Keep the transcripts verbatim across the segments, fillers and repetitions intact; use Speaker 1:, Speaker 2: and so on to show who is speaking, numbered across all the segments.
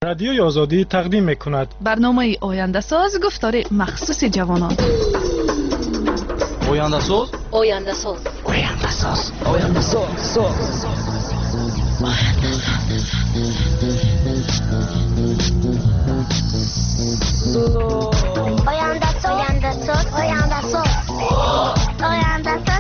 Speaker 1: رادیوی آزادی تقدیم میکند
Speaker 2: برنامه آینده ساز گفتار مخصوص جوانان.
Speaker 3: آینده ساز
Speaker 4: آینده ساز
Speaker 3: آینده ساز آینده ساز
Speaker 4: آینده ساز آینده ساز آینده ساز آینده ساز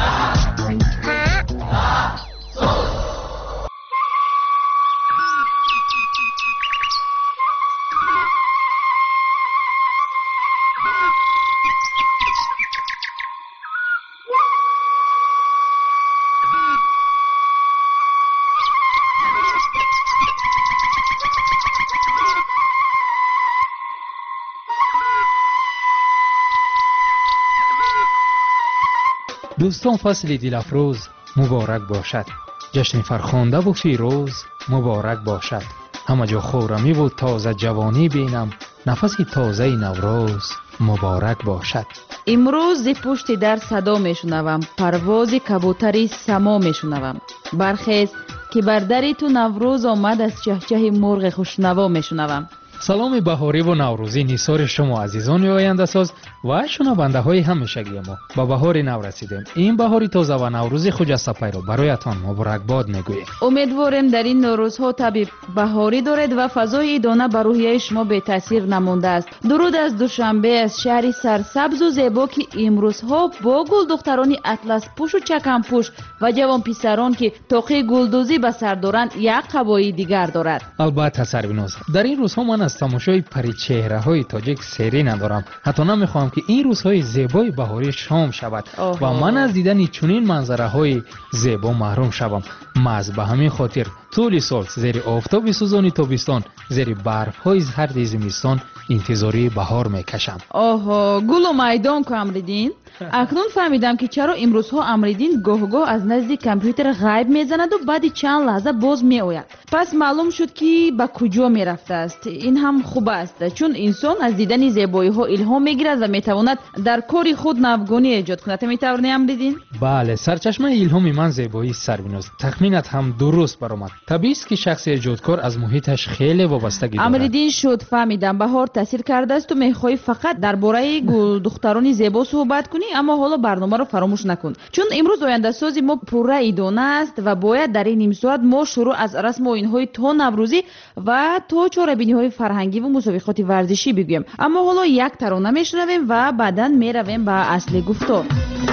Speaker 5: دوستان، فصل دلافروز مبارک باشد. جشن فرخنده و فیروز مبارک باشد. همه جا خورمی و تازه جوانی بینم، نفس تازه نوروز مبارک باشد.
Speaker 6: امروز ز پشت در صدا میشنوم، پرواز کبوتری سما میشنوم. برخیز که بر در تو نوروز آمد، از چهچه مرغ خوشنوا میشنوم.
Speaker 5: سلام بهاری و نوروزی نیسار شما عزیزان آینده ساز و شنونده های همیشگی ما. با بهار نو رسیدیم. این بهاری تازه و نوروزی خجسته پیرو برایتان مبارکباد میگوییم.
Speaker 6: امیدواریم در این نوروزها طبیب بهاری دارید و فضای ایدانه بر روحیه شما بی تاثیر نمانده است. درود از دوشنبه، از شهری سرسبز و زیبا که امروزها با گل دخترانی اطلس پوش و چکم پوش و جوان پسران که توقی گلدوزی به سر دارند یک قبایی دیگر دارد.
Speaker 5: البته سربیناز، در این روزها من از تماشای پری چهره های تاجیک سری ندارم. حتی نمیخوام که این روزهای زیبای بهاری شام شود و من از دیدن چنین منظره های زیبا محروم شوم. مز به همین خاطر طول سال زیر آفتاب سوزان تابستان، زیر برف های زرد زمستان انتظاری بهار میکشم.
Speaker 6: آها، گل و میدان کو امریدین؟ اکنون فهمیدم که چرا امروزها امریدین گاه گاه از نزد کامپیوتر غیب میزند و بعد چند لحظه باز میآید. پس معلوم شد که به کجا میرفته است. این هم خوب است، چون انسان از دیدن زیبایی ها الهام میگیرد و میتواند در کار خود نوگانی ایجاد کند. میتوانی امریدین؟
Speaker 5: بله، سرچشمه الهام من زیبایی سربیناز. تخمینت هم درست برآمد. طبیعی است که شخص ایجادکار از محیطش خیلی وابستگی دارد.
Speaker 6: امریدین شد فهمیدم بهار تاثیر کرده است و میخوای فقط درباره گل دخترانی زیبا صحبت کنی، اما حالا برنامه رو فراموش نکن، چون امروز آینده سازی ما پوره ایدانه است و باید در این نیم ساعت ما شروع از رسم و آیین‌های تا نوروزی و تا چاره‌بینی‌های فرهنگی و مسابقات ورزشی بگویم. اما حالا یک ترانه میشنویم و بعداً میرویم به اصل گفتار.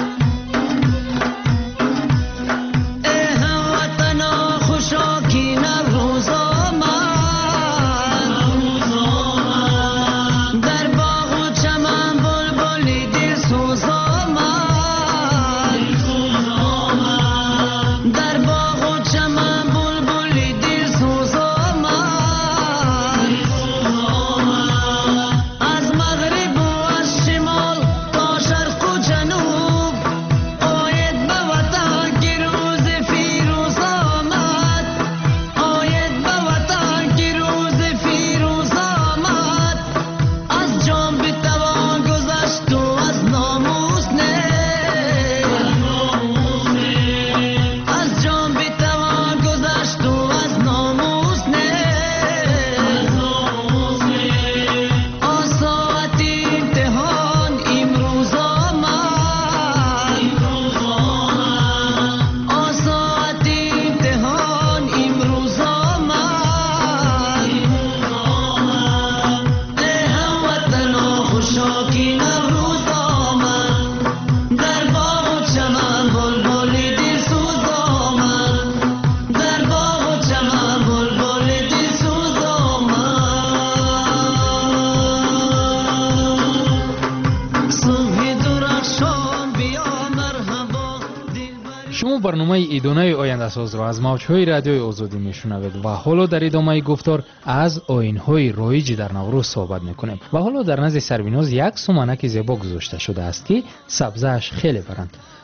Speaker 5: برنامه ایدانه آینده ساز را از موجهای رادیوی آزادی میشنوید و حالا در ادامه گفتار از آیین‌های رایج در نوروز صحبت میکنیم. و حالا در نزد سربیناز یک سمنک زیبا گذاشته شده است که سبزه‌اش خیلی برند.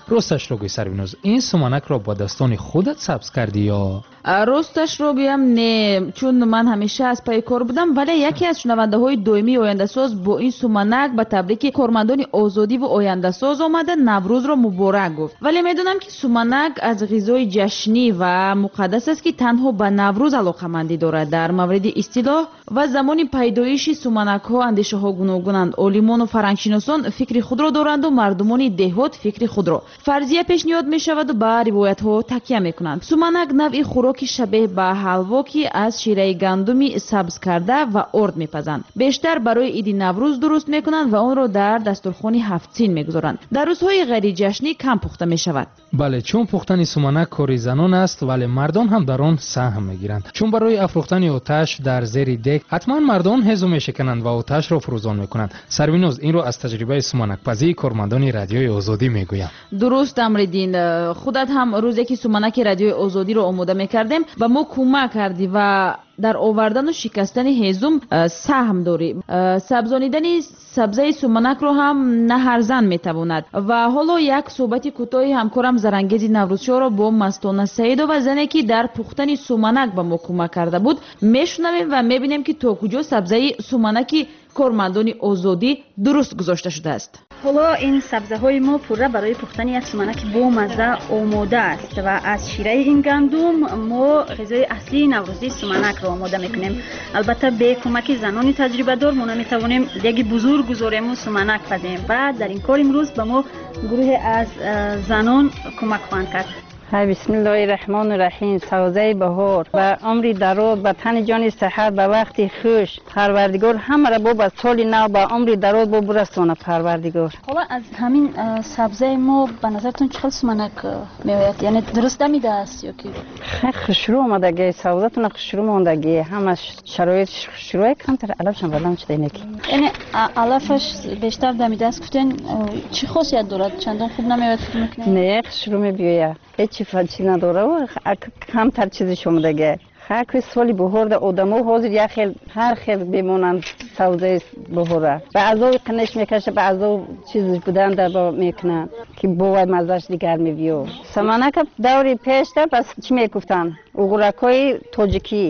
Speaker 5: راستش رو گوی سروینوز، این سومنک را با دستان خودت سبز کردی یا؟
Speaker 6: راستش رو بگم نه، چون من همیشه از پای کار بودم، ولی یکی از شنونده های دومی آینده ساز با این سومنک به تبریک کارمندان آزادی و آینده ساز آمده نوروز را مبارک گفت. ولی میدونم که سومنک از غذای جشنی و مقدس است که تنها به نوروز علاقه‌مندی دارد. در مورد اصطلاح و زمان پیدایش سومنک ها اندیشه ها گوناگونند. عالمان و فرهنگشناسان فکر خود را دارند و مردمان دهات فکر خود را. فرضیه پیشنهاد می شود و به روایت ها تکیه می کنند. سومنک نوعی خوراک که شبیه به حلوا که از شیره گندمی سبز کرده و ارد میپزند. بیشتر برای عید نوروز درست میکنند و آن را در دسترخوان هفت سین میگذارند. در روزهای غیر جشنی کم پخته میشود.
Speaker 5: بله، چون پختن سومنک کاری زنان است ولی مردان هم در آن سهم میگیرند. چون برای افروختن آتش در زیر دک حتما مردان هزو میشکنند و آتش را فروزان میکنند. سروینوز این را از تجربه سومنک پزی کارمندان رادیوی آزادی میگویم.
Speaker 6: درست امردین، خودت هم روزی که سومنک رادیوی آزادی را آماده میکردیم و ما کمک کردی و در آوردن و شکستن هیزم سهم داری. سبزانیدن سبزه سومنک رو هم نه هر زن میتواند. و حالا یک صحبت کوتاهی همکارم زرنگیز نوروزشاه را با مستانه سعید و زنی که در پختن سومنک به ما کمک کرده بود میشنویم و میبینیم که تا کجا سبزه سومنک کارمندان آزادی درست گذاشته شده است.
Speaker 7: حالا این سبزه های ما پوره برای پختن یک سومنک با مزه آماده است و از شیره این گندم ما غذای اصلی نوروزی سومنک را آماده میکنیم. البته به کمک زنان تجربه دار ما نمیتوانیم یک بزرگ گذاریم و سومنک پزیم و در این کار امروز به ما گروه از زنان کمک خواهند کرد.
Speaker 8: های بسم الله الرحمن الرحیم. سوزه بهار و عمری دراز به تن جان صحت به وقتی خوش پروردگار همه را با سال نو به عمری دراز با برسونه پروردگار.
Speaker 7: حالا از همین سبزه ما به نظرتون چقدر سومنک میآید؟ یعنی درست دمیده است یا کی؟
Speaker 8: خیلی خوشرو آمدگی سبزه تون خوشرو آمدگی همه شرایط خوشرو کمتر علفش هم بدم شده اینکی.
Speaker 7: یعنی علفش بیشتر دمیده است گفتین چی خاصیت دارد؟ چندان خوب نمیآید فکر میکنین؟
Speaker 8: نه خوشرو میبیه. هیچ چی نداره و کمتر چیزی شمدگه. خاک سوالی بهار ده آدمو حاضر یا خیل هر خیل بمونن سوزه بهاره. بعضی کنش میکشه بعضی چیزی بودن در با میکنن که بوی مزاج دیگر میبیو. سمانک دوری پیش ده بس چی میگفتن؟ اوگراکای تاجیکی.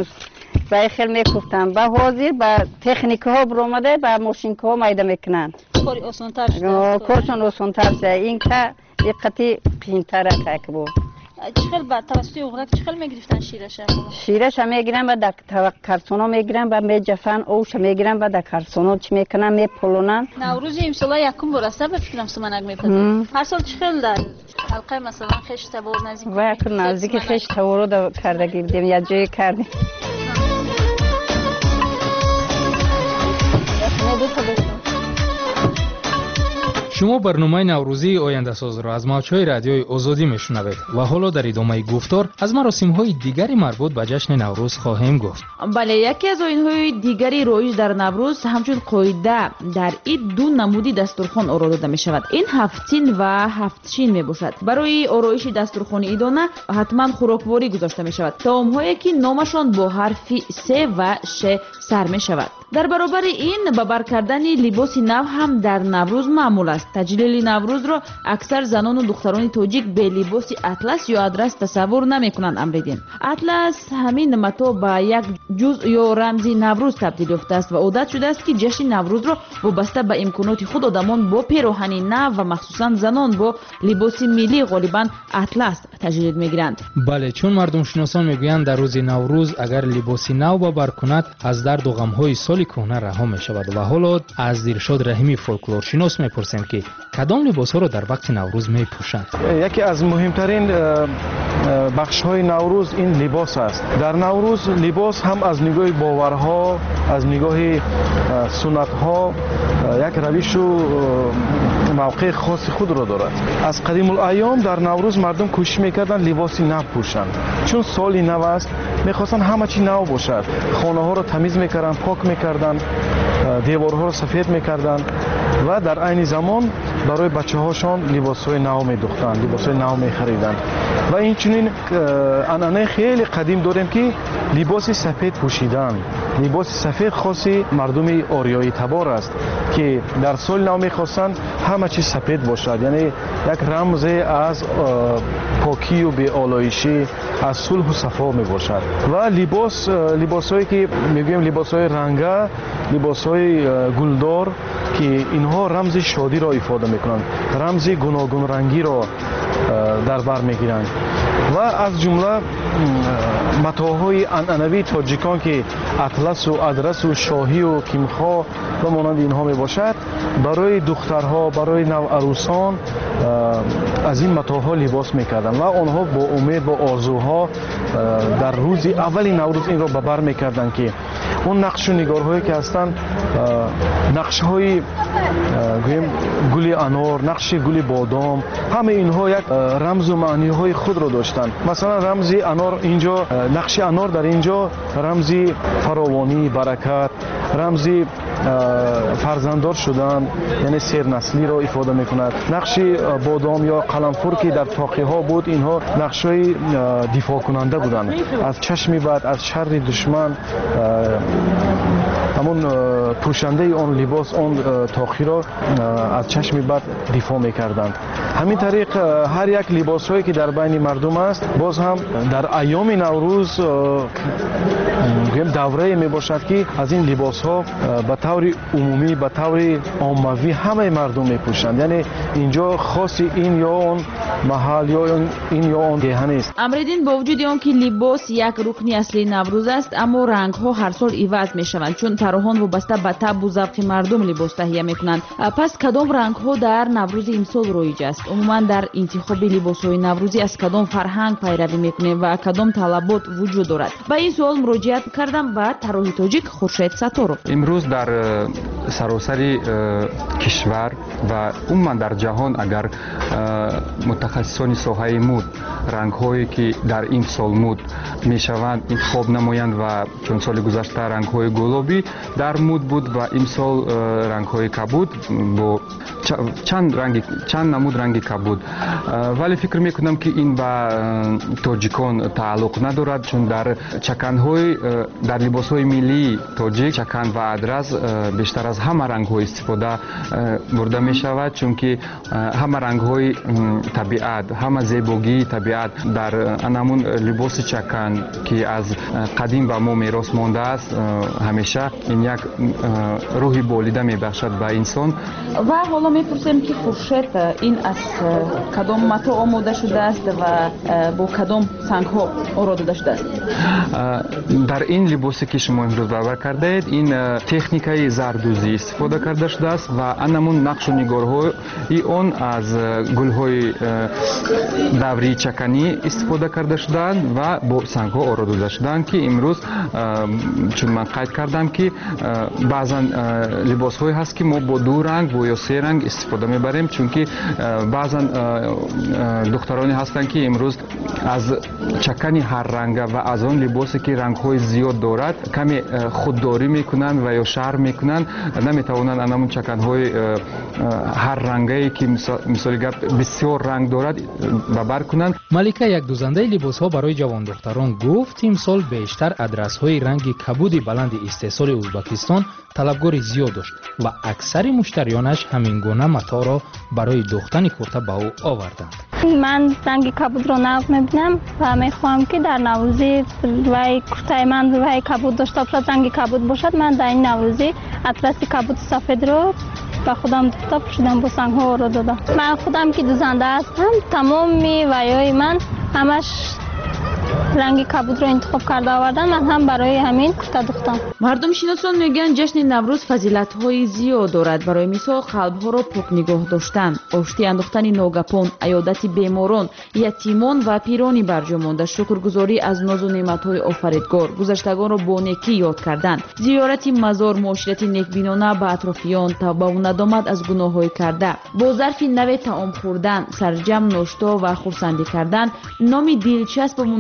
Speaker 8: برای خیل میگفتن با حاضر با تکنیک ها برآمده با ماشین ها میده میکنن.
Speaker 7: کاری آسان‌تر شده.
Speaker 8: کارشون آسان‌تر شده. این که دقتی قیمتره که بود.
Speaker 7: چخل با توسط اوغرک چخل میگرفتن شیرش؟
Speaker 8: شیرش میگیرن و در کارتونا میگیرن و میجفن اوش میگیرن و در کارتونا چی میکنن میپلونن.
Speaker 7: نوروز امسال یکم برسته به فکرم سومنک میپزن. هر سال چخل در حلقه مثلا خش تبار نزدیک.
Speaker 8: و یک نزدیک خش تبار رو کرده گیردیم یا جای کردیم.
Speaker 5: شما برنامه نوروزی آینده ساز را از موج‌های رادیوی آزادی میشنوید و حالا در ادامه گفتار از مراسم‌های دیگری مربوط به جشن نوروز خواهیم گفت.
Speaker 6: بله، یکی از آیین‌های دیگری رایج در نوروز همچون قاعده در این دو نمودی دسترخوان آرا داده می شود. این هفتین و هفتشین می باشد. برای آرایش دسترخوان ایدانه حتما خوراکواری گذاشته می شود. طعام‌هایی که نامشان با حرف سه و ش سر می شود. در برابر این به بر کردن لباس نو هم در نوروز معمول است. تجلیل نوروز را اکثر زنان و دختران تاجیک به لباس اطلس یا ادرس تصور نمی کنند. امریدین اطلس همین متا به یک جزء یا رمزی نوروز تبدیل یافته است و عادت شده است که جشن نوروز را وابسته به امکانات خود آدمان با پیراهن نو و مخصوصا زنان با لباس ملی غالبا اطلس تجلیل میگیرند.
Speaker 5: بله، چون مردم شناسان میگویند در روز نوروز اگر لباس نو با بر کند از درد و غم های سال کهنه رها می شود. و حالا از دیرشاد رحیمی فولکلور شناس میپرسند که کدام لباس ها را در وقت نوروز میپوشند؟
Speaker 9: یکی از مهمترین بخش های نوروز این لباس است. در نوروز لباس هم از نگاه باورها، از نگاه سنت ها یک روش و موقع خاص خود را دارد. از قدیم الایام در نوروز مردم کوشش میکردن لباسی نو پوشند، چون سال نو است میخواستن همه چی نو باشد. خانه ها را تمیز میکردن، پاک میکردن، دیوارها را سفید میکردن و در عین زمان برای بچه هاشان لباس های نو میدوختند، لباس های نو میخریدند. و این چنین عنعنه خیلی قدیم داریم که لباس سفید پوشیدن. لباس سفید خاصی مردم آریایی تبار است که در سال نو میخواستند همه چیز سفید باشد، یعنی یک رمز از پاکی و بی‌آلایشی، از صلح و صفا می باشد. و لباس لباسایی که میگیم لباسای رنگه، لباسای گلدار که اینها رمز شادی را ifade میکنند، رمز گوناگون رنگی را در بر میگیرند. و از جمله متاهای عنعنوی تاجیکان که اطلس و ادرس و شاهی و کیمخا و مانند اینها می باشد، برای دخترها، برای نوعروسان از این متاها لباس میکردند و آنها با امید با آرزوها در روز اول نوروز این را به بر میکردند که اون نقش و نگارهایی که هستند نقش‌های گل انار، نقش گل بادام، همه اینها یک رمز و معنی‌های خود را داشتند. مثلا رمز انار اینجا، نقش انار در اینجا رمز فراوانی، برکت، رمز فرزنددار شدن، یعنی سرنسلی را ifade میکند. نقش بادام یا قلمفور که در تاقی ها بود، اینها نقش‌های دفاع کننده بودند از چشم بد، از شر دشمن. همون پوشنده آن لباس آن تاقی را از چشم بد دفاع میکردند. همین طریق هر یک لباس هایی که در بین مردم است، باز هم در ایام نوروز دوره می باشد که از این لباس ها به طور عمومی، به طور عاموی همه مردم می پوشند، یعنی اینجا خاص این یا اون محل یا این یا اون گیهه نیست.
Speaker 6: امریدین با وجود آن که لباس یک رکن اصلی نوروز است، اما رنگ ها هر سال عوض می شوند، چون طراحان وابسته به طبع و ذوق مردم لباس تهیه می کنند. پس کدام رنگ ها در نوروز امسال رایج است؟ عموما در انتخاب لباس های نوروزی از کدام فرهنگ پیروی می کنیم و کدام طلبات وجود دارد؟ به این سوال مراجعه کردم به طراح تاجیک خورشید ستارو.
Speaker 10: امروز در سراسر کشور و عموما در جهان اگر متخصصان ساحه مد رنگ هایی که در این سال مد می شوند انتخاب نمایند و چون سال گذشته رنگ های گلابی در مد بود و این سال رنگ های کبود با چند رنگ چند نمود رنگ کبود، ولی فکر می کنم که این به تاجیکان تعلق ندارد، چون در چکن های در لباس های ملی تاجیک چکن و ادرس بیشتر از همه رنگ های استفاده برده می شود، چون که همه رنگ های طبیعت، همه زیبایی طبیعت در انمون لباس چکن که از قدیم به ما میراث مانده است، همیشه این یک روحی بالیده می بخشد به انسان.
Speaker 6: و حالا میپرسیم که خورشید این از کدام متاع آماده شده است و با کدام سنگ ها آراده شده است؟
Speaker 10: در این لباسی که شما امروز باور کرده اید، این تکنیکای زردوزی استفاده کرده شده است و انمون نقش و نگارهای اون از گل‌های دوری چکنی استفاده کرده شدند و با سنگ ها آراده شدند که امروز چون من قید کردم که بعضا لباس های هست که ما با دو رنگ با یا سه رنگ استفاده میبریم، چون که بعضا دخترانی هستند که امروز از چکن هر رنگ و از آن لباسی که رنگ های زیاد دارد کمی خودداری میکنند و یا شر میکنند، نمیتوانند انمون چکن های هر رنگی که مثال بسیار رنگ دارد ببر کنند.
Speaker 5: ملکه یک دوزنده لباس ها برای جوان دختران گفت امسال بیشتر ادرس های رنگ کبودی بلند استحصال ازبکستان طلبگار زیاد داشت و اکثر مشتریانش همین گونه متاع را برای دوختن کرته به او آوردند.
Speaker 11: من رنگ کبود را نو میبینم و میخواهم که در نوروزی وی کرته من وی کبود داشته باشد، رنگ کبود باشد. من در این نوروزی اطلس کبود سفید رو و خودم دوستا پوشیدم، با سنگ ها را دادم. من خودم که دوزنده هستم، تمام ویای من همش رنگی کبود را انتخاب کرده آوردن، من هم برای همین کرته دوختم.
Speaker 6: مردم شناسان میگن جشن نوروز فضیلت های زیاد دارد. برای مثال قلب ها را پاک نگاه داشتن، آشتی انداختن ناگهان، عیادت بیماران، یتیمان و پیرانی برجا مانده، شکرگزاری از ناز و نعمت های آفریدگار، گذشتگان را با نیکی یاد کردن، زیارت مزار، معاشرت نیکبینانه به اطرافیان، توبه و ندامت از گناه های کرده، با ظرف نوی طعام خوردن، سرجم ناشتا و خرسندی کردن، نام دلچسب و مناسب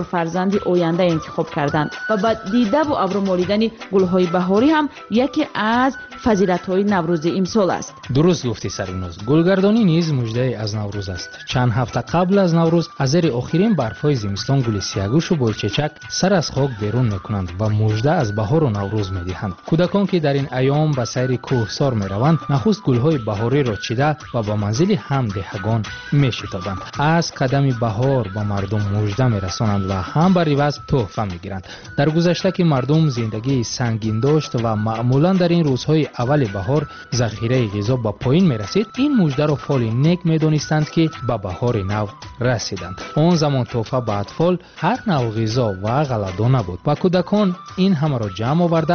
Speaker 6: فرزند آینده انتخاب کردند و با دیده و ابرو مالیدن گل‌های بهاری هم یکی از فضیلت‌های نوروز امسال است.
Speaker 5: درست گفتی سریناز. گلگردانی نیز مژده از نوروز است. چند هفته قبل از نوروز از زیر آخرین برف‌های زمستان گل سیاگوش و بلچچک سر از خاک بیرون می‌کنند و مژده از بهار و نوروز می‌دهند. کودکان که در این ایام به سیر کوهسار می‌روند، نخست گل‌های بهاری را چیده و به منزل همدهگان می‌شتابند. از قدم بهار به مردم مژده می‌رسانند و هم بر عوض تحفه می‌گیرند. در گذشته که مردم زندگی سنگین داشت و معمولاً در این روزهای اول بهار ذخیره غذا به پایین می‌رسید، این مژده را فال نیک می‌دانستند که به بهار نو رسیدند. آن زمان تحفه به اطفال هر نوع غذا و غله‌دانه بود و کودکان این همه را جمع آورده